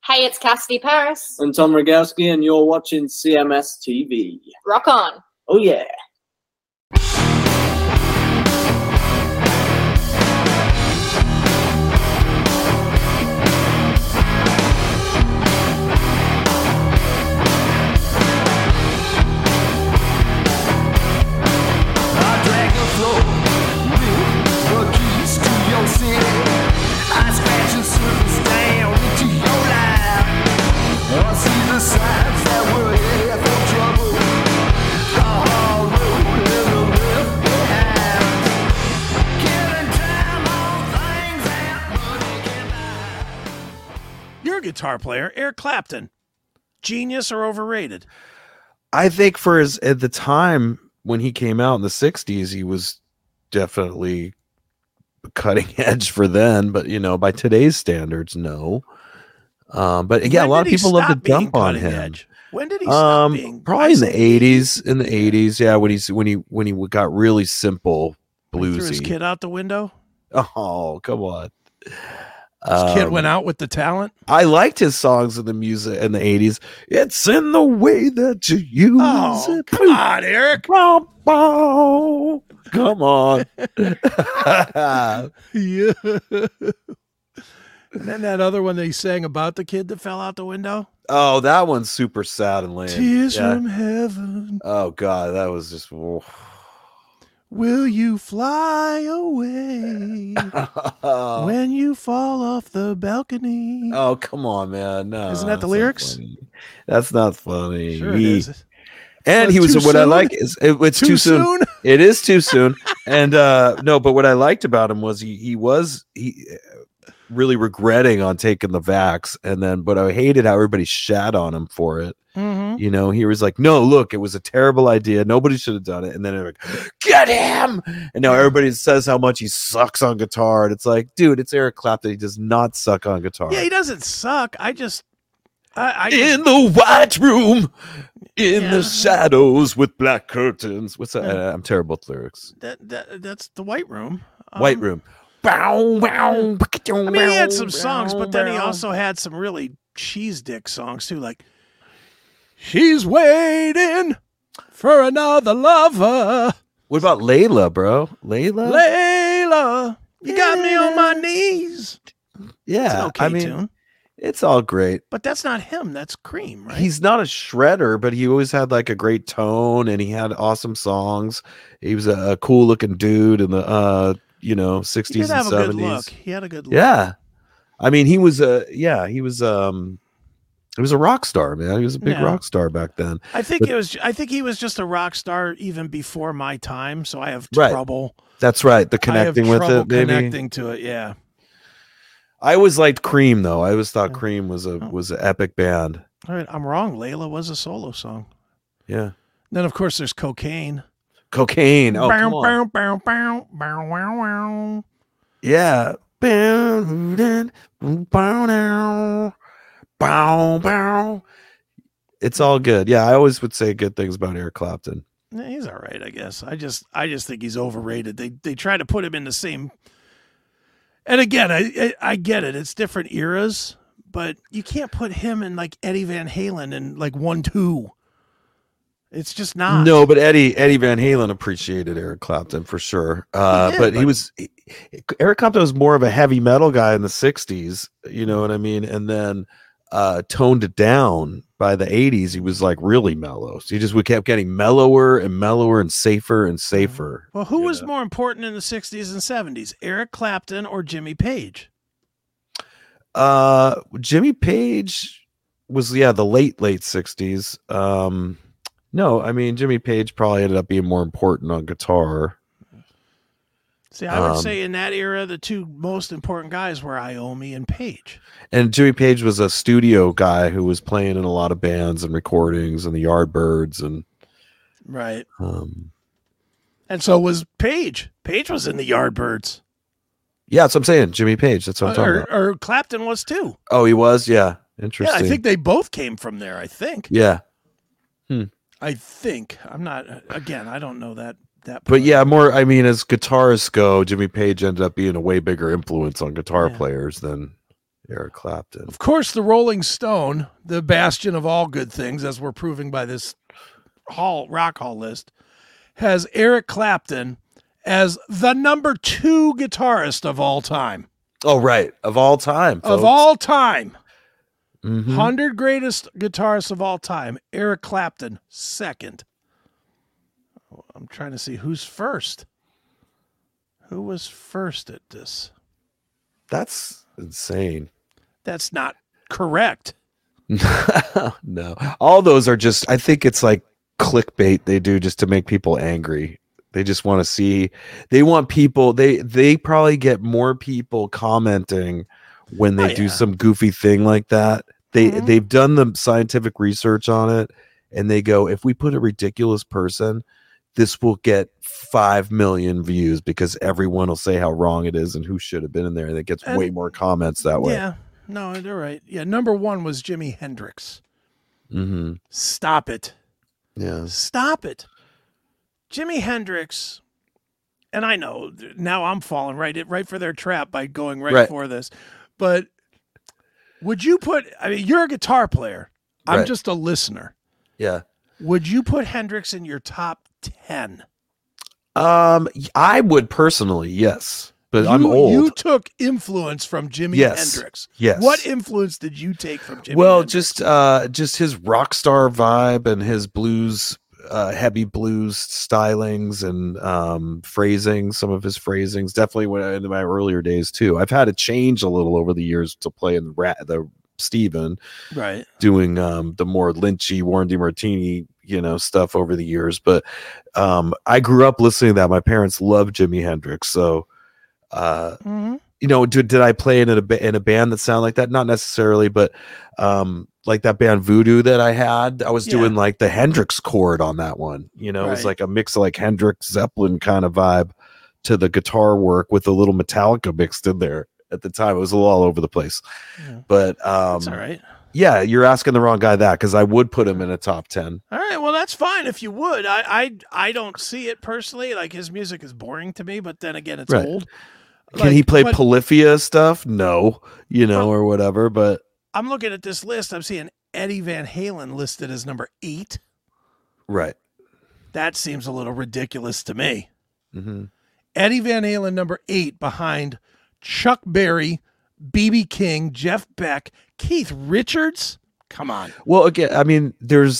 Hey, it's Cassidy Paris. And Tom Rogowski, and you're watching CMS TV. Rock on. Oh, yeah. You're a guitar player, Eric Clapton. Genius or overrated? I think for his at the time when he came out in the 60s, he was definitely cutting edge for then, but by today's standards, no. But yeah, a lot of people love to dump on him. Edge? When did he stop being? Probably in the 80s. In the 80s, yeah, when he got really simple bluesy. He threw his kid out the window. Oh, come on. His kid went out with the talent. I liked his songs in the music in the 80s. It's in the way that you use it. Come on, Eric. Come on. Yeah. And then that other one that he sang about the kid that fell out the window. Oh, that one's super sad and lame. Tears from heaven. Oh God, that was just. Oh. Will you fly away when you fall off the balcony? Oh, come on, man. No. Isn't that the lyrics? That's not funny. Sure it is. And he was what soon? I like is it's too soon. It is too soon. And no, but what I liked about him was he was really regretting on taking the vax, and then but I hated how everybody shat on him for it. Mm-hmm. He was like, no, look, it was a terrible idea. Nobody should have done it. And then they're like, get him. And now everybody says how much he sucks on guitar. And it's like, dude, it's Eric Clapton. He does not suck on guitar. Yeah, he doesn't suck. I in the white room, in the shadows with black curtains. What's that? I'm terrible at lyrics. That's the White Room. White Room. I mean, he had some songs, but then he also had some really cheese dick songs too, like She's Waiting for Another Lover. What about Layla, bro? Layla, you got me on my knees. Yeah, it's an okay tune. It's all great. But that's not him. That's Cream, right? He's not a shredder, but he always had like a great tone, and he had awesome songs. He was a cool looking dude in the 60s he did have and 70s. A good look. He had a good look. Yeah. I mean, he was a rock star, man. He was a big rock star back then. I think he was just a rock star even before my time, so I have trouble. That's right. The connecting with it, maybe. Connecting to it, yeah. I always liked Cream, though. I always thought Cream was an epic band. All right, I'm wrong. Layla was a solo song. Yeah. Then of course there's Cocaine. Cocaine. Oh, bow, come bow, bow, bow, bow. Yeah. Bow, bow. It's all good. Yeah, I always would say good things about Eric Clapton. Yeah, he's all right, I guess. I just think he's overrated. They try to put him in the same. And again, I get it. It's different eras, but you can't put him in like Eddie Van Halen in like 1-2. It's just not. No, but Eddie Van Halen appreciated Eric Clapton for sure. But Eric Clapton was more of a heavy metal guy in the 60s, you know what I mean? And then toned it down by the 80s. He was like really mellow. So we kept getting mellower and mellower and safer. Well, who was more important in the 60s and 70s, Eric Clapton or Jimmy Page? Jimmy Page was the late 60s. No, I mean Jimmy Page probably ended up being more important on guitar. See, I would say in that era, the two most important guys were Iommi and Page. And Jimmy Page was a studio guy who was playing in a lot of bands and recordings and the Yardbirds and right. And so was Page. Page was in the Yardbirds. Yeah, that's what I'm saying. Jimmy Page. That's what I'm talking about. Or Clapton was too. Oh, he was. Yeah, interesting. Yeah, I think they both came from there. I think. Yeah. I think I'm not. Again, I don't know that. But yeah, more. I mean, as guitarists go, Jimmy Page ended up being a way bigger influence on guitar players than Eric Clapton. Of course, the Rolling Stone, the bastion of all good things, as we're proving by this Rock Hall list, has Eric Clapton as the number 2 guitarist of all time. Oh, right. Of all time. Of folks. all time. Mhm. 100 greatest guitarists of all time. Eric Clapton, second. I'm trying to see who's first. Who was first at this? That's insane. That's not correct. No. All those are just, I think it's like clickbait they do just to make people angry. They just want to see, they want people, they probably get more people commenting when they do some goofy thing like that. They've done the scientific research on it, and they go, if we put a ridiculous person, this will get 5 million views because everyone will say how wrong it is and who should have been in there. And it gets way more comments that way. Yeah, no, they're right. Yeah, number 1 was Jimi Hendrix. Mm-hmm. Stop it. Yeah. Stop it. Jimi Hendrix, and I know now I'm falling right for their trap by going right for this, but would you put, I mean, you're a guitar player. I'm just a listener. Yeah. Would you put Hendrix in your top 10? I would personally, yes. But I'm old. You took influence from Jimi Hendrix. Yes. What influence did you take from Jimi Hendrix? Just his rock star vibe and his blues, heavy blues stylings and phrasing, some of his phrasings. Definitely went into my earlier days too. I've had to change a little over the years to play in the Steven, right? Doing the more Lynchy, Warren DeMartini, stuff over the years. But I grew up listening to that. My parents loved Jimi Hendrix, so did I play in a band that sounded like that? Not necessarily, but like that band Voodoo that I had, I was doing like the Hendrix chord on that one. It was like a mix of like Hendrix Zeppelin kind of vibe to the guitar work with a little Metallica mixed in there. At the time, it was a little all over the place. Yeah. But that's all right. Yeah, you're asking the wrong guy that, because I would put him in a top 10. All right, well, that's fine if you would. I don't see it personally. Like, his music is boring to me, but then again, it's old. Can he play Polyphia stuff? No, or whatever. But I'm looking at this list. I'm seeing Eddie Van Halen listed as number 8. Right. That seems a little ridiculous to me. Mm-hmm. Eddie Van Halen, number 8, behind Chuck Berry, B.B. King, Jeff Beck, Keith Richards. Come on. Well, again, I mean, there's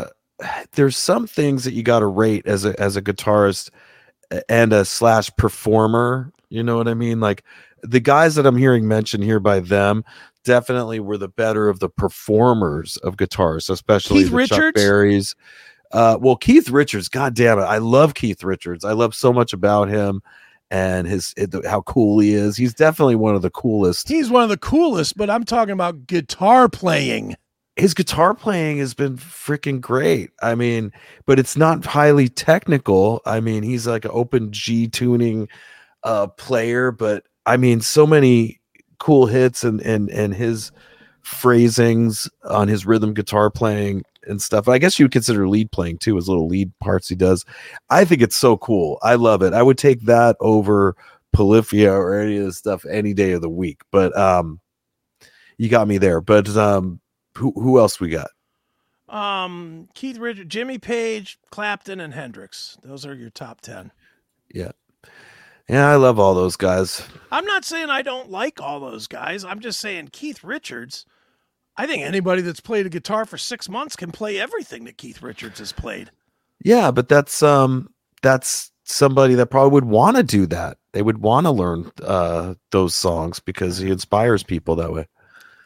some things that you got to rate as a guitarist and a / performer. You know what I mean? Like, the guys that I'm hearing mentioned here by them definitely were the better of the performers of guitarists, especially Keith Richards? Chuck Berry's. Well, Keith Richards, God damn it. I love Keith Richards. I love so much about him and how cool he is. He's definitely one of the coolest. He's one of the coolest, but I'm talking about guitar playing. His guitar playing has been freaking great. I mean, but it's not highly technical. I mean, he's like an open G tuning player, but I mean, so many cool hits and his phrasings on his rhythm guitar playing and stuff. I guess you would consider lead playing too, his little lead parts he does. I think it's so cool. I love it. I would take that over Polyphia or any of this stuff any day of the week. But you got me there. But who else we got? Keith Richards, Jimmy Page, Clapton, and Hendrix. Those are your top 10. Yeah. Yeah, I love all those guys. I'm not saying I don't like all those guys. I'm just saying Keith Richards, I think anybody that's played a guitar for 6 months can play everything that Keith Richards has played. Yeah, but that's somebody that probably would want to do that. They would want to learn those songs because he inspires people that way.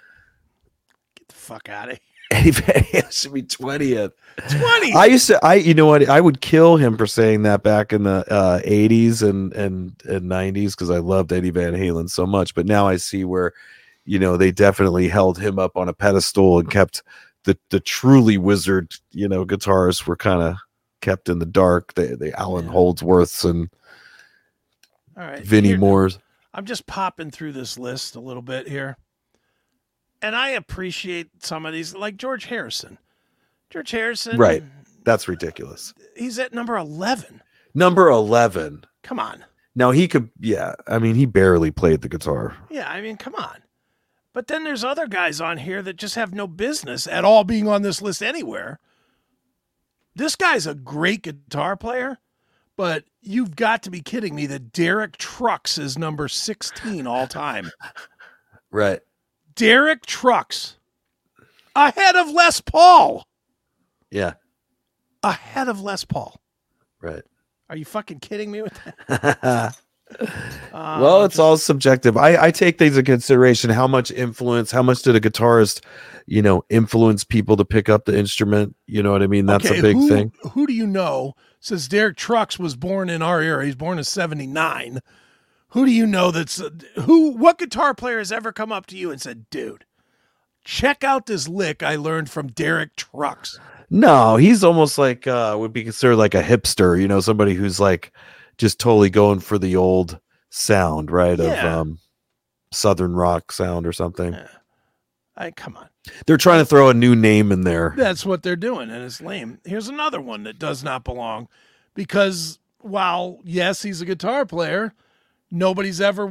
Get the fuck out of here. Eddie Van Halen should be 20th. 20. You know what? I would kill him for saying that back in the 80s and 90s because I loved Eddie Van Halen so much. But now I see where, they definitely held him up on a pedestal and kept the truly wizard, guitarists were kind of kept in the dark. The Alan Holdsworths and Vinnie Moores. I'm just popping through this list a little bit here. And I appreciate some of these, like George Harrison. George Harrison. Right. That's ridiculous. He's at number 11. Number 11. Come on. Now he could, I mean, he barely played the guitar. Yeah, I mean, come on. But then there's other guys on here that just have no business at all being on this list anywhere. This guy's a great guitar player, but you've got to be kidding me that Derek Trucks is number 16 all time. Right. Derek Trucks. Ahead of Les Paul. Yeah. Ahead of Les Paul. Right. Are you fucking kidding me with that? Well, it's all subjective. I take things into consideration. How much influence, how much did a guitarist, influence people to pick up the instrument? You know what I mean? That's a big thing. Who do you know? Since Derek Trucks was born in our era, he's born in 79. Who do you know what guitar player has ever come up to you and said, dude, check out this lick I learned from Derek Trucks? No, he's almost like, would be considered like a hipster, somebody who's like, just totally going for the old sound, right? Yeah. Of Southern rock sound or something. Yeah. Come on. They're trying to throw a new name in there. That's what they're doing, and it's lame. Here's another one that does not belong because while, yes, he's a guitar player, nobody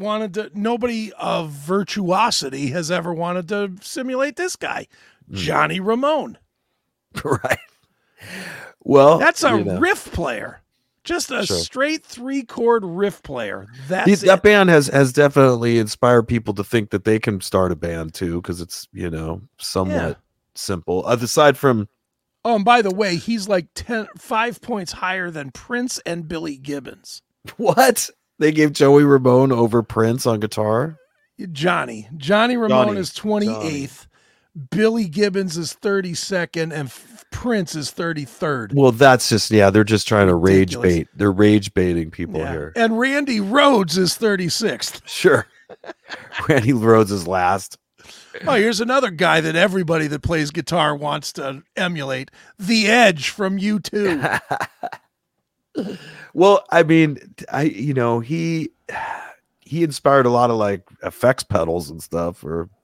of virtuosity has ever wanted to simulate this guy, Johnny Ramone. Right. Well, that's a riff player. Just a straight 3-chord riff player. That band has definitely inspired people to think that they can start a band too, because it's somewhat simple. Aside from, oh, and by the way, he's like 5 points higher than Prince and Billy Gibbons. What? They gave Joey Ramone over Prince on guitar? Johnny Ramone is 28th. Billy Gibbons is 32nd, and Prince is 33rd. Well, that's just, they're just trying to rage bait. They're rage baiting people here. And Randy Rhoads is 36th. Sure. Randy Rhoads is last. Oh, here's another guy that everybody that plays guitar wants to emulate. The Edge from U2. Well, I mean, he inspired a lot of like effects pedals and stuff,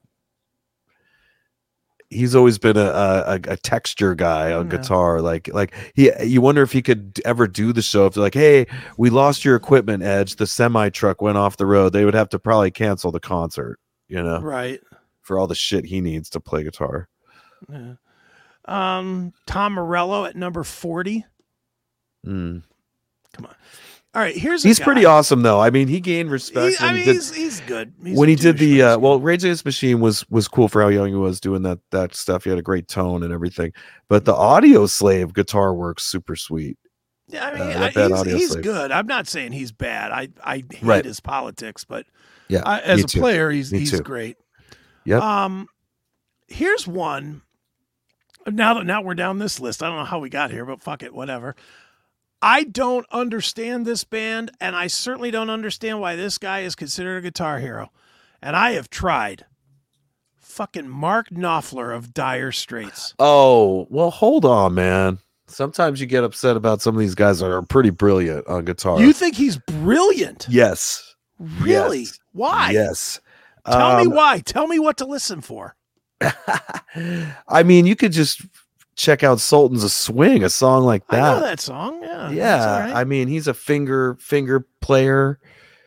he's always been a texture guy on guitar. You wonder if he could ever do the show. If they're like, hey, we lost your equipment, Edge. The semi truck went off the road. They would have to probably cancel the concert, right, for all the shit he needs to play guitar. Yeah. Tom Morello at number 40. Come on. All right, he's pretty awesome though. I mean, he gained respect. He's good. When he did the Rage Against the Machine was cool for how young he was doing that stuff. He had a great tone and everything. But the Audio Slave guitar works super sweet. Yeah, I mean, he's good. I'm not saying he's bad. I hate his politics, but as a player, he's great. Yep. Here's one. Now we're down this list. I don't know how we got here, but fuck it, whatever. I don't understand this band, and I certainly don't understand why this guy is considered a guitar hero. And I have tried. Fucking Mark Knopfler of Dire Straits. Oh, well, hold on, man. Sometimes you get upset about some of these guys that are pretty brilliant on guitar. You think he's brilliant? Yes. Really? Yes. Why? Yes. Tell me why. Tell me what to listen for. I mean, you could just check out Sultans of Swing, a song like that. I know that song. Yeah. Right. I mean, he's a finger player.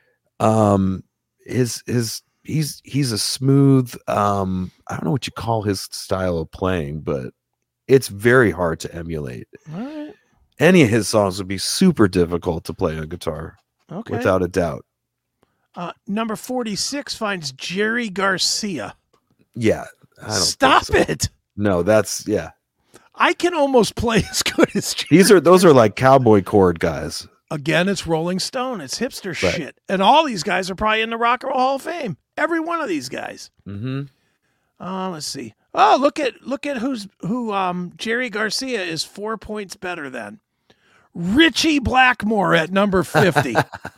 He's a smooth. I don't know what you call his style of playing, but it's very hard to emulate. All right. Any of his songs would be super difficult to play on guitar. Okay. Without a doubt. Number 46 finds Jerry Garcia. Yeah. I don't Stop it. No, that's I can almost play as good as Jerry. Those are like cowboy chord guys. Again, it's Rolling Stone. It's hipster shit. And all these guys are probably in the Rock and Roll Hall of Fame. Every one of these guys. Mm-hmm. Let's see. Oh, look at who Jerry Garcia is 4 points better than. Richie Blackmore at number 50.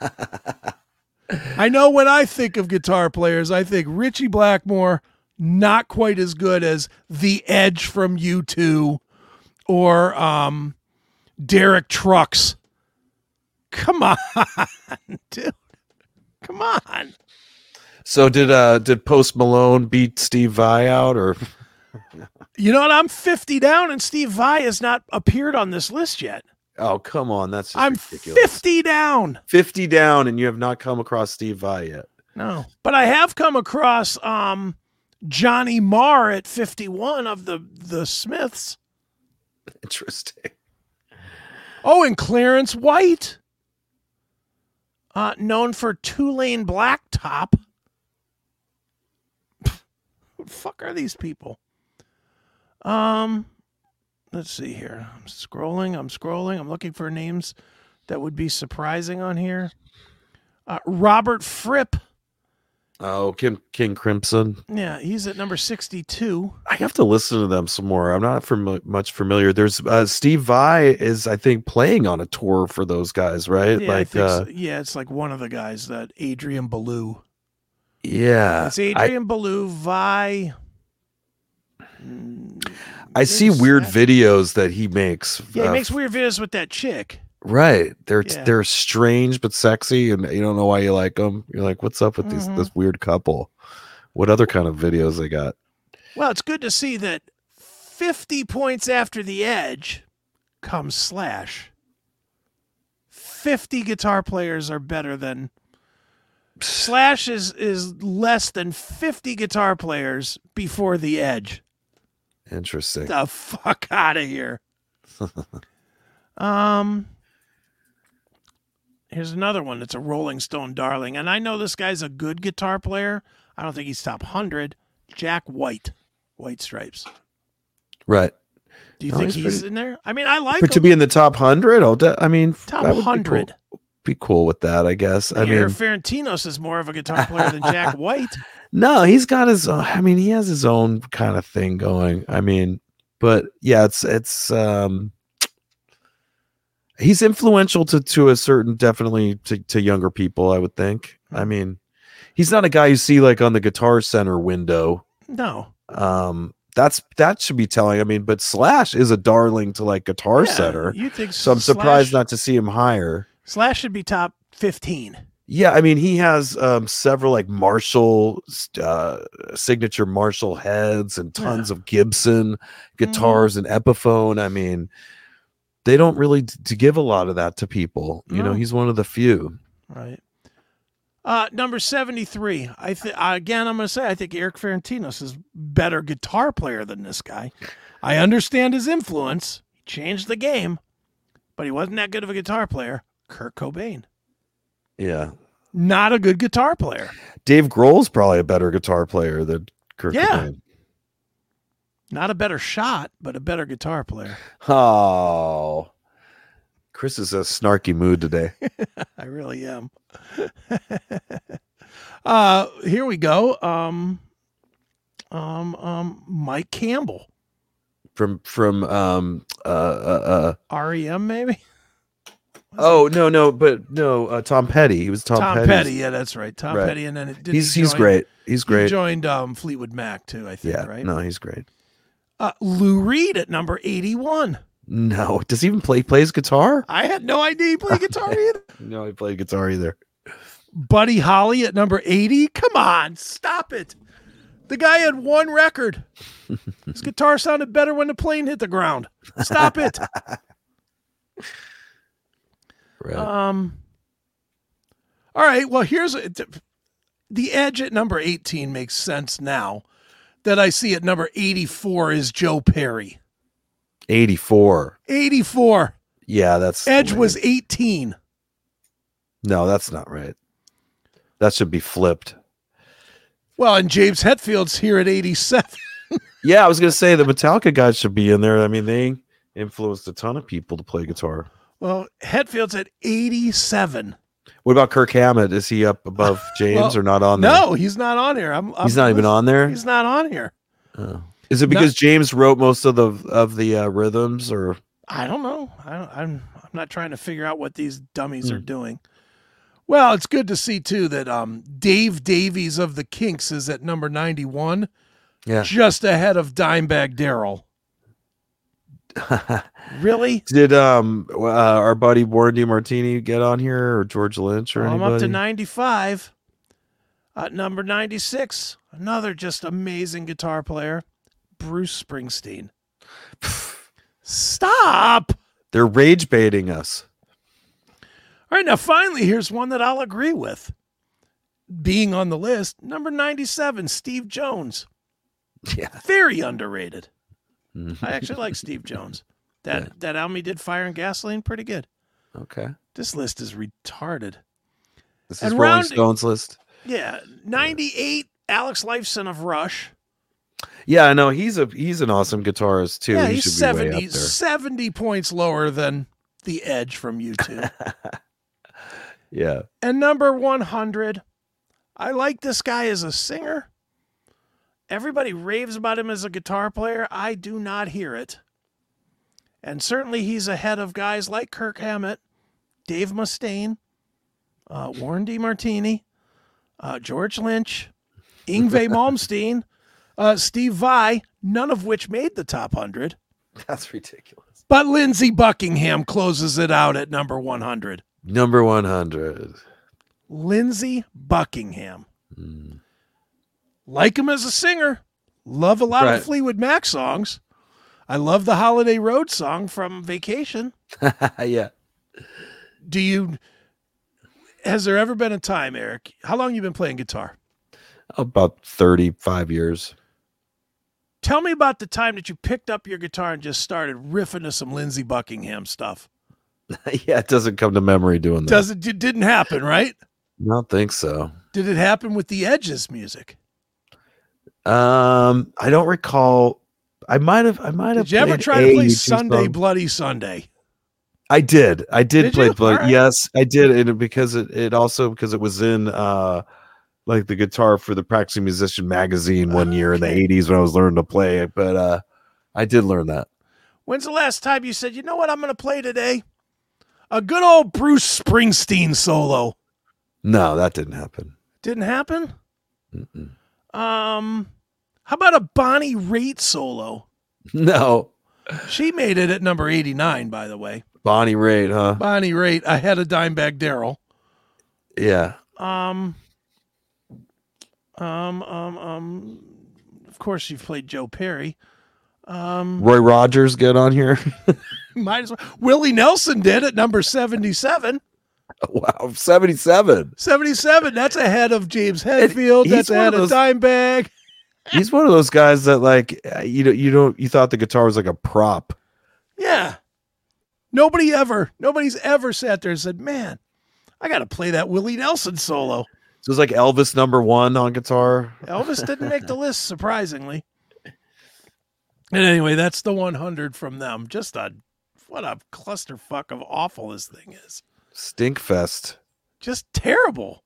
I know when I think of guitar players, I think Richie Blackmore, not quite as good as The Edge from U2 or Derek Trucks. Come on, dude. Come on. So did Post Malone beat Steve Vai out, or? You know what? I'm 50 down, and Steve Vai has not appeared on this list yet. Oh, come on. That's just I'm ridiculous. 50 down. 50 down, and you have not come across Steve Vai yet. No. But I have come across Johnny Marr at 51 of the Smiths. Interesting. Oh, and Clarence White, known for Tulane Blacktop. Who the fuck are these people? Let's see here. I'm scrolling. I'm looking for names that would be surprising on here. Robert Fripp. Oh, King Crimson. Yeah, he's at number 62. I have to listen to them some more. I'm not much familiar. There's Steve Vai is, I think, playing on a tour for those guys, right? Yeah, like, I think so. Yeah, it's like one of the guys, that Adrian Ballou. Yeah, It's Adrian Ballou, Vi. I see weird videos that he makes. Yeah, he makes weird videos with that chick. Right. They're Yeah. they're strange but sexy, and you don't know why you like them. You're like, what's up with Mm-hmm. this weird couple? What other kind of videos they got? Well, it's good to see that 50 points after the Edge comes Slash. 50 guitar players are better than Slash is less than 50 guitar players before the Edge. Interesting. The fuck out of here. Here's another one that's a Rolling Stone darling. And I know this guy's a good guitar player. I don't think he's top 100. Jack White. White Stripes. Right. Do you No, think he's he's pretty- in there? I mean, I like But to him. be in the top 100, I mean, Top that would be 100. Be cool with that, I guess. I Here, mean, Ferentinos is more of a guitar player than Jack White. no, he's got his own, I mean, he has his own kind of thing going. I mean, but yeah, it's he's influential to a certain, definitely to younger people, I would think. I mean, he's not a guy you see like on the Guitar Center window. No. That should be telling. I mean, but Slash is a darling to like Guitar Yeah, Center. You think So I'm surprised not to see him higher. Slash should be top 15. Yeah, I mean, he has several like Marshall signature Marshall heads and tons of Gibson guitars and Epiphone. I mean, they don't really to give a lot of that to people. You know, No. he's one of the few. Right. Number 73. Again, I'm going to say I think Eric Ferentinos is better guitar player than this guy. I understand his influence. He changed the game, but he wasn't that good of a guitar player. Kurt Cobain. Yeah, Not a good guitar player. Dave Grohl's probably a better guitar player than Kurt Yeah. Cobain. Not a better shot, but a better guitar player. Oh, Chris is a snarky mood today. I really am. Here we go. Mike Campbell. From REM, maybe? Tom Petty. He was Tom Tom Petty's- Petty. Yeah, that's right. Tom Right. Petty. And then He's great. He's He great. joined Fleetwood Mac, too, I think, Yeah, right? no, he's great. Lou Reed at number 81. No, does he even plays guitar? I had no idea he played guitar either. No, he played guitar either. Buddy Holly at number 80. Come on, stop it. The guy had one record. His guitar sounded better when the plane hit the ground. Stop it. Right. All right. Well, here's the Edge at number 18 makes sense now that I see at number 84 is Joe Perry. 84. 84. Yeah, that's Edge was 18. No, that's not right. That should be flipped. Well, and James Hetfield's here at 87. Yeah, I was gonna say the Metallica guys should be in there. I mean, they influenced a ton of people to play guitar. Well, Hetfield's at 87. What about Kirk Hammett? Is he up above James or not on there? No, he's not on here. He's not even on there. He's not on here. Oh. Is it because James wrote most of the rhythms, or I don't know. I'm not trying to figure out what these dummies are doing. Well, it's good to see too that Dave Davies of the Kinks is at number 91, yeah? just ahead of Dimebag Darrell. Really? Did our buddy Warren DeMartini get on here, or George Lynch, or I'm anybody? up to 95. At number 96, another just amazing guitar player, Bruce Springsteen. Stop! They're rage baiting us. All right, now finally, here's one that I'll agree with. Being on the list, number 97, Steve Jones. Yeah. Very underrated. Mhm. I actually like Steve Jones. That album he did, Fire and Gasoline, pretty good. Okay. This list is retarded. This is And Rolling rounding- Stones list. Yeah, 98, Alex Lifeson of Rush. Yeah, I know he's an awesome guitarist too. Yeah, he he's should be way 70, up there. 70 points lower than The Edge from U2. Yeah. And number 100, I like this guy as a singer. Everybody raves about him as a guitar player. I do not hear it. And certainly he's ahead of guys like Kirk Hammett, Dave Mustaine, Warren DeMartini, George Lynch, Yngwie Malmsteen, Steve Vai, none of which made the top 100. That's ridiculous. But Lindsey Buckingham closes it out at number 100. Number 100. Lindsey Buckingham. Mm. Like him as a singer. Love a lot Right. of Fleetwood Mac songs. I love the Holiday Road song from Vacation. Yeah. Has there ever been a time, Eric? How long you been playing guitar? About 35 years. Tell me about the time that you picked up your guitar and just started riffing to some Lindsey Buckingham stuff. Yeah, it doesn't come to memory doing that. It didn't happen, right? I don't think so. Did it happen with the Edge's music? I don't recall. I might have. Did you ever played try to play U2 Sunday song. Bloody Sunday? I did. Did play you? Bloody. All right. Yes, I did. And because it also because it was in like the guitar for the Practicing Musician magazine one year in the Okay. 80s when I was learning to play it. But I did learn that. When's the last time you said, you know what I'm going to play today? A good old Bruce Springsteen solo. No, that didn't happen. Didn't happen? Mm-mm. How about a Bonnie Raitt solo? No, She made it at number 89, by the way. Bonnie Raitt, huh? Bonnie Raitt ahead of Dimebag Darrell. Yeah. Of course, you've played Joe Perry. Roy Rogers get on here. Might as well. Willie Nelson did at number 77. Wow, 77. 77. That's ahead of James Hetfield. he's That's one ahead of of those- Dimebag. He's one of those guys that like you thought the guitar was like a prop. Yeah. Nobody's ever sat there and said, man, I got to play that Willie Nelson solo. So it was like Elvis #1 on guitar. Elvis didn't make the list, surprisingly. And anyway, that's the 100 from them. What a clusterfuck of awful this thing is. Stinkfest. Just terrible.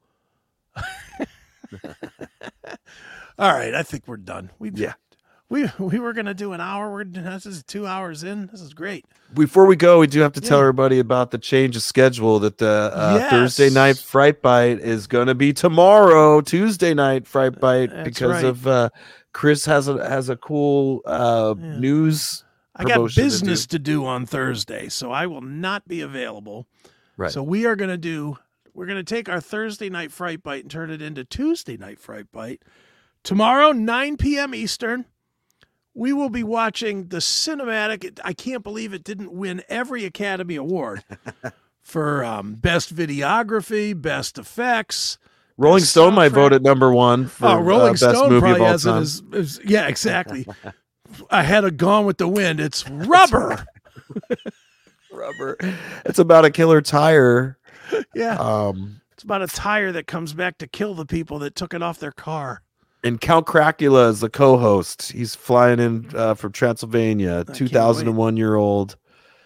All right, I think we're done. We were going to do an hour. This is 2 hours in. This is great. Before we go, we do have to tell Yeah. everybody about the change of schedule that the Yes. Thursday night Fright Bite is going to be tomorrow, Tuesday night Fright Bite, That's because right. of Chris has a cool news. I got promotion to business to do on Thursday, so I will not be available. Right. So we're going to take our Thursday night Fright Bite and turn it into Tuesday night Fright Bite. Tomorrow, 9 p.m. Eastern, we will be watching the cinematic. I can't believe it didn't win every Academy Award for best videography, best effects. Rolling best Stone might soundtrack. vote at #1 for Rolling best Stone movie probably of all has time. it as yeah, exactly. Ahead of Gone with the Wind, it's Rubber. Rubber. It's about a killer tire. Yeah, it's about a tire that comes back to kill the people that took it off their car. And Count Cracula is the co-host. He's flying in from Transylvania, can't 2001-year-old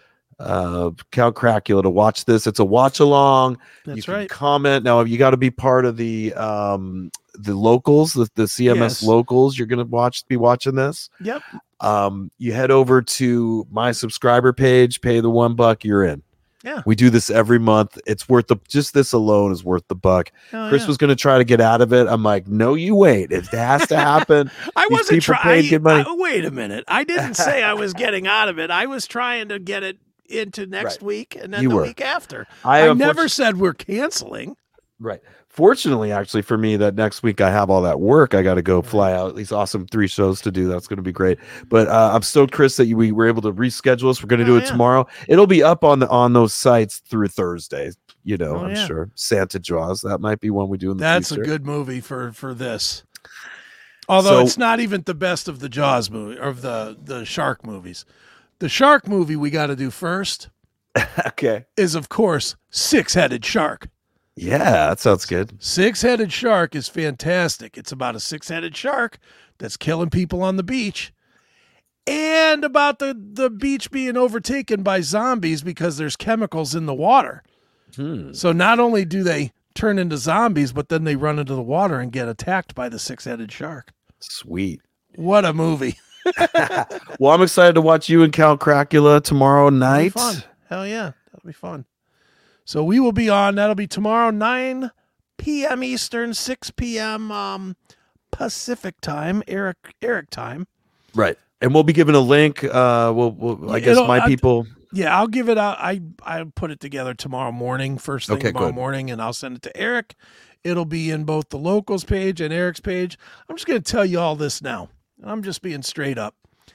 Count Cracula to watch this. It's a watch along. That's You can right. comment. Now you got to be part of the locals, the CMS Yes. locals. You're gonna be watching this. Yep. You head over to my subscriber page, pay the $1, you're in. Yeah. We do this every month. It's worth just this alone is worth the buck. Oh, Chris yeah. was going to try to get out of it. I'm like, no, you wait. It has to happen. I These wasn't people trying. paid good money. Wait a minute. I didn't say I was getting out of it. I was trying to get it into next Right. week and then You the were. week after. I I never said we're canceling. Right. Fortunately, actually, for me, that next week I have all that work. I got to go fly out. These awesome 3 shows to do. That's going to be great. But I'm stoked, Chris, that we were able to reschedule us. We're going to do it yeah. tomorrow. It'll be up on those sites through Thursday. Oh, I'm yeah. sure. Santa Jaws. That might be one we do in the That's future. a good movie for this. Although So- it's not even the best of the Jaws movie or of the shark movies. The shark movie we got to do first Okay. is, of course, Six-Headed Shark. Yeah, that sounds good. Six-Headed Shark is fantastic. It's about a six-headed shark that's killing people on the beach and about the beach being overtaken by zombies because there's chemicals in the water. So not only do they turn into zombies, but then they run into the water and get attacked by the six-headed shark. Sweet. What a movie. Well, I'm excited to watch you and Count Cracula tomorrow That'll be night. fun. Hell yeah. That'll be fun. So we will be on. That'll be tomorrow, 9 p.m. Eastern, 6 p.m. Pacific time, Eric time. Right. And we'll be giving a link. I guess my people. Yeah, I'll give it out. I'll put it together tomorrow morning, first thing Okay, tomorrow good. morning, and I'll send it to Eric. It'll be in both the locals page and Eric's page. I'm just going to tell you all this now. I'm just being straight up.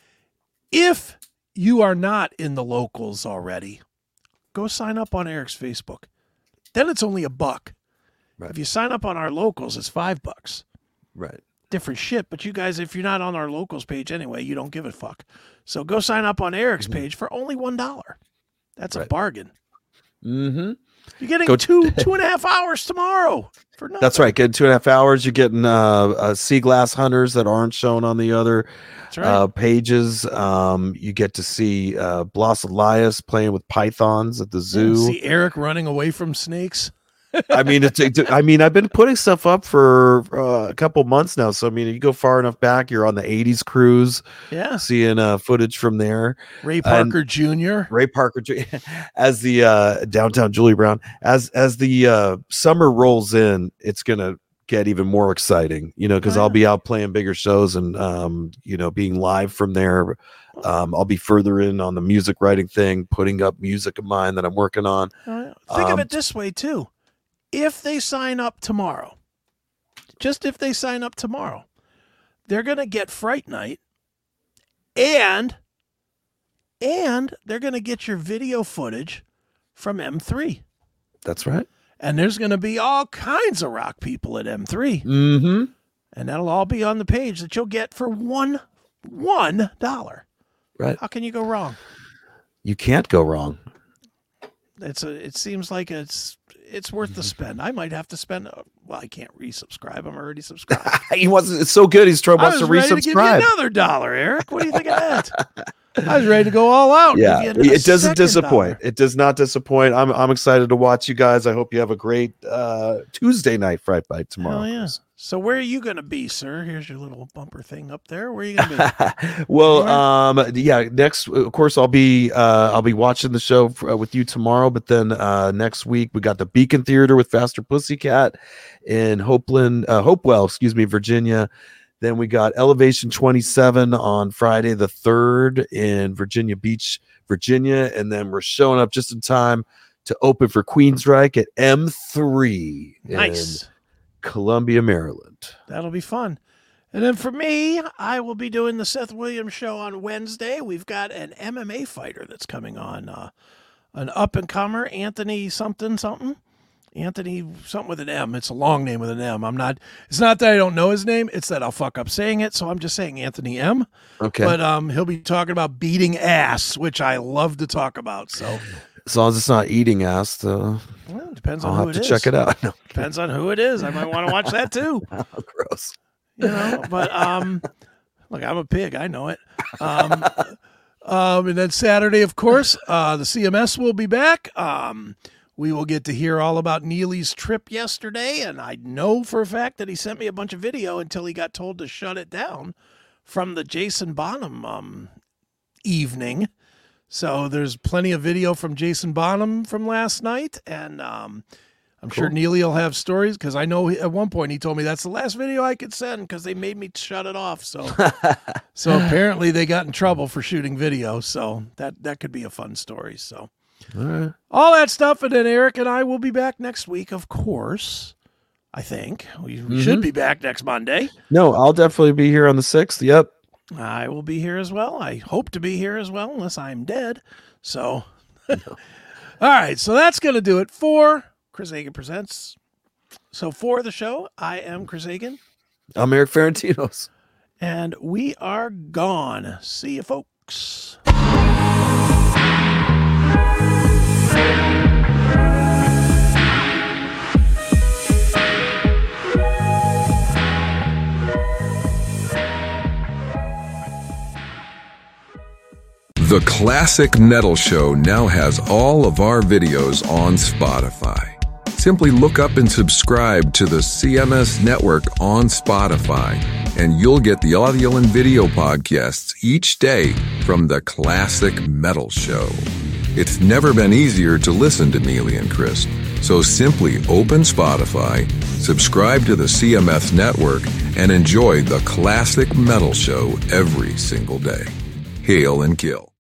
If you are not in the locals already, go sign up on Eric's Facebook. Then it's only $1. Right. If you sign up on our locals, it's $5. Right. Different shit, but you guys, if you're not on our locals page anyway, you don't give a fuck. So go sign up on Eric's page for only $1. That's a Right. bargain. Mm-hmm. You're getting Go- 2.5 hours tomorrow for nothing. That's right. Getting 2.5 hours. You're getting sea glass hunters that aren't shown on the other That's right. pages. You get to see Blas Elias playing with pythons at the zoo. See Eric running away from snakes. I mean, I've been putting stuff up for a couple months now. So I mean, you go far enough back, you're on the '80s cruise, Yeah. seeing footage from there. Ray Parker Jr. Ray Parker as the downtown Julie Brown. As the summer rolls in, it's gonna get even more exciting, because Oh, I'll yeah. be out playing bigger shows and being live from there. I'll be further in on the music writing thing, putting up music of mine that I'm working on. Think of it this way, too. If they sign up tomorrow, just if they sign up tomorrow, they're going to get Fright Night and they're going to get your video footage from M3. That's right. And there's going to be all kinds of rock people at M3. Mm-hmm. And that'll all be on the page that you'll get for $1. Right. How can you go wrong? You can't go wrong. It seems like it's worth the spend. I might have to spend. Well, I can't resubscribe. I'm already subscribed. It's so good. He's trying I wants was to ready to give you resubscribe. another $1, Eric. What do you think of that? I was ready to go all out. Yeah, Give you a it doesn't second disappoint. $1. It does not disappoint. I'm excited to watch you guys. I hope you have a great Tuesday night Fright Bite tomorrow. Hell yeah. So where are you going to be, sir? Here's your little bumper thing up there. Where are you going to be? Well, next, of course, I'll be watching the show with you tomorrow. But then next week we got the Beacon Theater with Faster Pussycat in Hopewell, Virginia. Then we got Elevation 27 on Friday the 3rd in Virginia Beach, Virginia, and then we're showing up just in time to open for Queensryche at M3 Nice. in Columbia, Maryland. That'll be fun. And then for me, I will be doing the Seth Williams show on Wednesday. We've got an MMA fighter that's coming on, an up-and-comer, Anthony something. Anthony something with an M. It's a long name with an M. It's not that I don't know his name. It's that I'll fuck up saying it. So I'm just saying Anthony M. Okay. But he'll be talking about beating ass, which I love to talk about. So As long as it's not eating ass, well, it depends on I'll who have it to is. check it out. No, Depends on who it is. I might want to watch that too. gross. But look, I'm a pig. I know it. And then Saturday, of course, the CMS will be back. We will get to hear all about Neely's trip yesterday, and I know for a fact that he sent me a bunch of video until he got told to shut it down from the Jason Bonham evening. So there's plenty of video from Jason Bonham from last night, and I'm sure Neely will have stories, because I know at one point he told me that's the last video I could send because they made me shut it off. So apparently they got in trouble for shooting video. So that could be a fun story. So All right. all that stuff, and then Eric and I will be back next week, of course. I think we should be back next Monday. No, I'll definitely be here on the 6th. Yep. I will be here as well. I hope to be here as well, unless I'm dead. So, all right. So that's going to do it for Chris Hagan Presents. So for the show, I am Chris Hagan. I'm Eric Ferentinos. And we are gone. See you, folks. The Classic Metal Show now has all of our videos on Spotify. Simply look up and subscribe to the CMS Network on Spotify, and you'll get the audio and video podcasts each day from the Classic Metal Show. It's never been easier to listen to Neely and Chris, so simply open Spotify, subscribe to the CMS Network, and enjoy the Classic Metal Show every single day. Hail and kill.